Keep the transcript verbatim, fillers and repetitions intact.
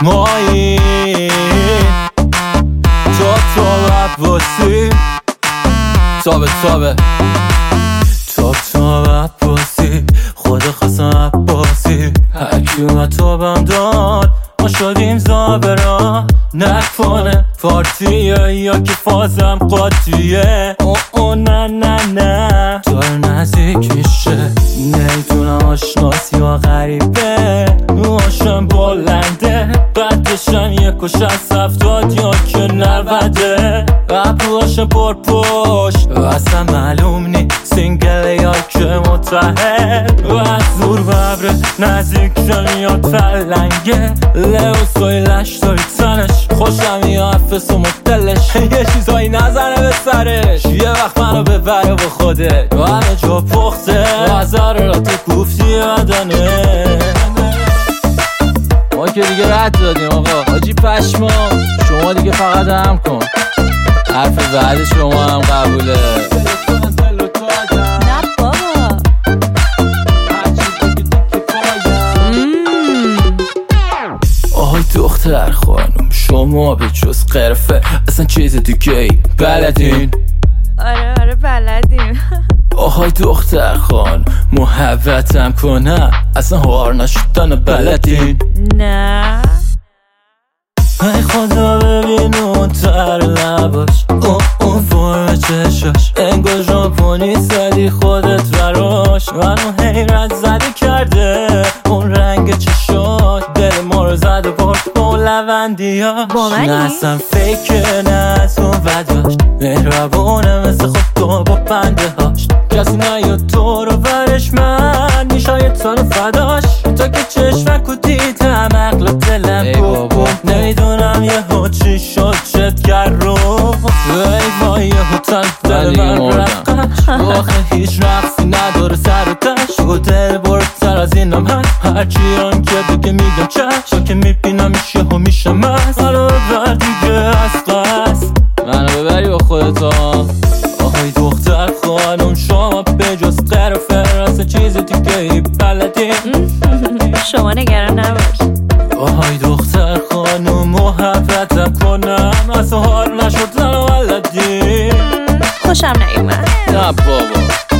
مایی تو تو عباسی تابه تابه تو تو عباسی خود خواستم عباسی هرکی اومد تابم داد ما شدیم زابرا نکنه پارتیه یا که فازم قاطیه او او نه نه نه دار نزدیک میشه نیدونم آشناس یا غریبه موهاشم بلنده قدشم یک و شست هفتاد یا که نوده ابروهاشم پر پشت و اصلا معلوم نی سینگل یا که متحد و از زور ببره نزدیکشم یا تلنگه لو سویلش داری تنش خوشم یا افس و مدلش یه چیزایی نزنه به سرش یه وقت منو ببره با خوده و همه جا پخته و از ضرورات گفتی بدنه ما که دیگه رد دادیم آقا حاجی پشما شما دیگه فقط هم کن حرف بعد شما هم قبوله نه بابا آهای دختر خانم شما به جز قرفه اصلا چیز دیگه ای بلدین؟ آره آره بلدیم آهای دختر خان محبتم کنم اصلا هوار نشدن بلدین؟ نه ای خدا ببین اون تر لباش اون اون فرم چشاش انگار ژاپنی زدی خودت براش منو حیرت زدی کرده اون رنگ چشاش دل ما رو زده برد با لوندیاش با منی؟ نه اصلا فکر نه از اون وداش مهربونه مثل خود تو با بنده هاش کسی نیاد تو رو برش من میشای تانو فداش تا که چشمک و دیدم عقل و دلم بابا نمیدونم یه ها چی شد چت کرد رو ای وای یه ها تن دل من رقش آخه هیچ رقصی نداره سر و تش و دل بردتر از اینم هست هرچی آن که بگه میگم چش تا که میبینم ایش یه ها میشم مست منو ببر دیگه از قصد منو ببری با خودتا آهای دختر خانم شما به جز قرفه راست چیز دیگه ای بلدی شما نگران نباش آهای دختر خانم محبتم کنم اصلا حال نشد زن و ولدی خوشم نیومد نه بابا